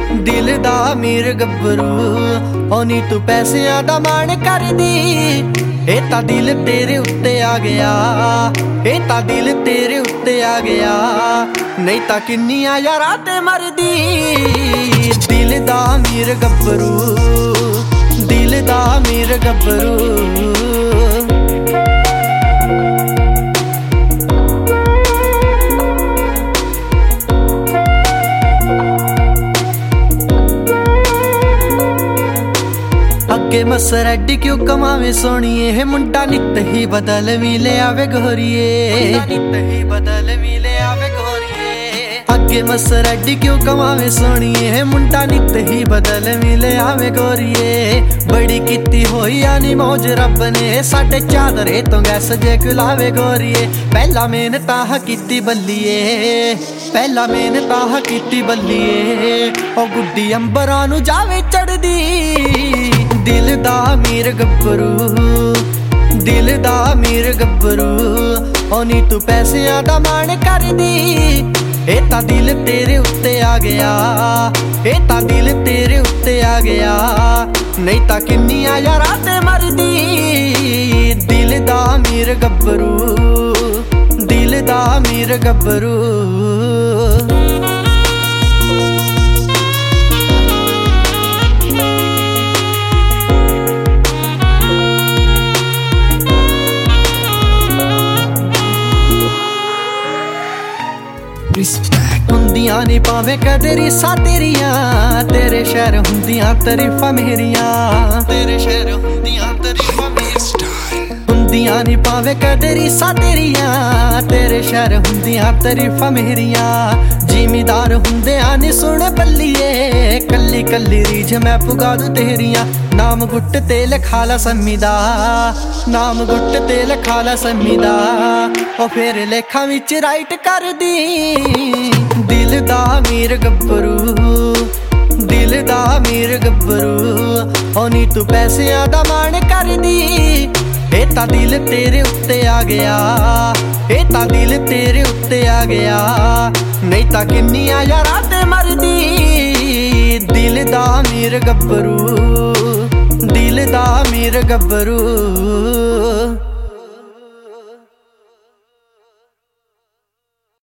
ਦਿਲ ਦਾ ਅਮੀਰ ਗੱਭਰੂ ਓ ਨੀ ਤੂੰ ਪੈਸਿਆਂ ਦਾ ਮਾਣ ਕਰਦੀ। ਇਹ ਤਾਂ ਦਿਲ ਤੇਰੇ ਉੱਤੇ ਆ ਗਿਆ, ਇਹ ਤਾਂ ਦਿਲ ਤੇਰੇ ਉੱਤੇ ਆ ਗਿਆ, ਨਹੀਂ ਤਾਂ ਕਿੰਨੀਆਂ ਯਾਰਾਂ ਤੇ ਮਰਦੀ। ਦਿਲ ਦਾ ਅਮੀਰ ਗੱਭਰੂ, ਦਿਲ ਦਾ ਅਮੀਰ ਗੱਭਰੂ। ਅੱਗੇ ਮਸਰੈਡੀ ਕਿਉਂ ਕਮਾਵੇ ਸੋਣੀਏ, ਇਹ ਮੁੰਡਾ ਨਿੱਤ ਹੀ ਬਦਲ ਵੀ ਲਿਆਵੇ ਗੋਰੀਏ, ਮੁੰਡਾ ਨਿੱਤ ਹੀ ਬਦਲ ਵੀ ਲਿਆਵੇ ਗੋਰੀਏ। ਅੱਗੇ ਮਸਰੈਡੀ ਕਿਉਂ ਕਮਾਵੇ ਸੋਣੀਏ, ਇਹ ਮੁੰਡਾ ਨਿੱਤ ਹੀ ਬਦਲ ਵੀ ਲਿਆਵੇ ਗੋਰੀਏ। ਬੜੀ ਕੀਤੀ ਹੋਈ ਆ ਨੀ ਮੌਜ ਰੱਬ ਨੇ, ਸਾਡੇ ਚਾਦਰੇ ਤੋਂ ਗੈਸ ਜੇ ਕੁਲਾਵੇ ਗੋਰੀਏ। ਪਹਿਲਾਂ ਮਿਹਨਤਾਂ ਕੀਤੀ ਬੱਲੀਏ, ਪਹਿਲਾਂ ਮਿਹਨਤਾਂ ਕੀਤੀ ਬੱਲੀਏ, ਉਹ ਗੁੱਡੀ ਅੰਬਰਾਂ ਨੂੰ ਜਾਵੇ ਚੜਦੀ। ਦਿਲ ਦਾ ਅਮੀਰ ਗੱਭਰੂ, ਦਿਲ ਦਾ ਅਮੀਰ ਗੱਭਰੂ ਓ ਨੀ ਤੂੰ ਪੈਸਿਆਂ ਦਾ ਮਾਣ ਕਰਦੀ। ਇਹ ਤਾਂ ਦਿਲ ਤੇਰੇ ਉੱਤੇ ਆ ਗਿਆ, ਇਹ ਤਾਂ ਦਿਲ ਤੇਰੇ ਉੱਤੇ ਆ ਗਿਆ, ਨਹੀਂ ਤਾਂ ਕਿੰਨੀਆਂ ਯਾਰਾਂ ਤੇ ਮਰਦੀ। ਦਿਲ ਦਾ ਅਮੀਰ ਗੱਭਰੂ, ਦਿਲ ਦਾ ਅਮੀਰ ਗੱਭਰੂ। ਹੁੰਦੀਆਂ ਨੀ ਭਾਵੇਂ ਕਦੇ ਰੀਸਾਂ ਤੇਰੀਆਂ, ਤੇਰੇ ਸ਼ਹਿਰ ਹੁੰਦੀਆਂ ਤਾਰੀਫਾਂ ਮੇਰੀਆਂ, ਤੇਰੇ ਸ਼ਹਿਰ ਹੁੰਦੀਆਂ ਤਾਰੀਫਾਂ ਮੇਰੀਆਂ। ਹੁੰਦੀਆਂ ਨੀ ਭਾਵੇਂ ਕਦੇ ਰੀਸਾਂ ਤੇਰੀਆਂ, ਤੇਰੇ ਸ਼ਹਿਰ ਹੁੰਦੀਆਂ ਤਾਰੀਫਾਂ ਮੇਰੀਆਂ। ਜ਼ਿਮੀਦਾਰ ਹੁੰਦਿਆਂ ਨੀ ਸੁਣ ਬੱਲੀਏ, ਕੱਲੀ ਕੱਲੀ ਰੀਝ ਮੈਂ ਪੁਗਾ ਦੂੰ ਤੇਰੀਆਂ। ਨਾਮ ਗੁੱਟ ਤੇ ਲਿਖਾ ਲਾ ਸੰਮੀ ਦਾ, ਨਾਮ ਗੁੱਟ ਤੇ ਲਿਖਾ ਲਾ ਸੰਮੀ ਦਾ, ਉਹ ਫੇਰ ਲੇਖਾਂ ਵਿੱਚ ਰਾਈਟ ਕਰਦੀ। ਦਿਲ ਦਾ ਅਮੀਰ ਗੱਭਰੂ, ਦਿਲ ਦਾ ਅਮੀਰ ਗੱਭਰੂ ਓ ਨੀ ਤੂੰ ਪੈਸਿਆਂ ਦਾ ਮਾਣ ਕਰਦੀ। ਇਹ ਤਾਂ ਦਿਲ ਤੇਰੇ ਉੱਤੇ ਆ ਗਿਆ, ਇਹ ਤਾਂ ਦਿਲ ਤੇਰੇ ਉੱਤੇ ਆ ਗਿਆ, ਨਹੀਂ ਤਾਂ ਕਿੰਨੀਆਂ ਯਾਰਾਂ ਤੇ ਮਰਦੀ। ਦਿਲ ਦਾ ਅਮੀਰ ਗੱਭਰੂ, ਦਿਲ ਦਾ ਅਮੀਰ ਗੱਭਰੂ।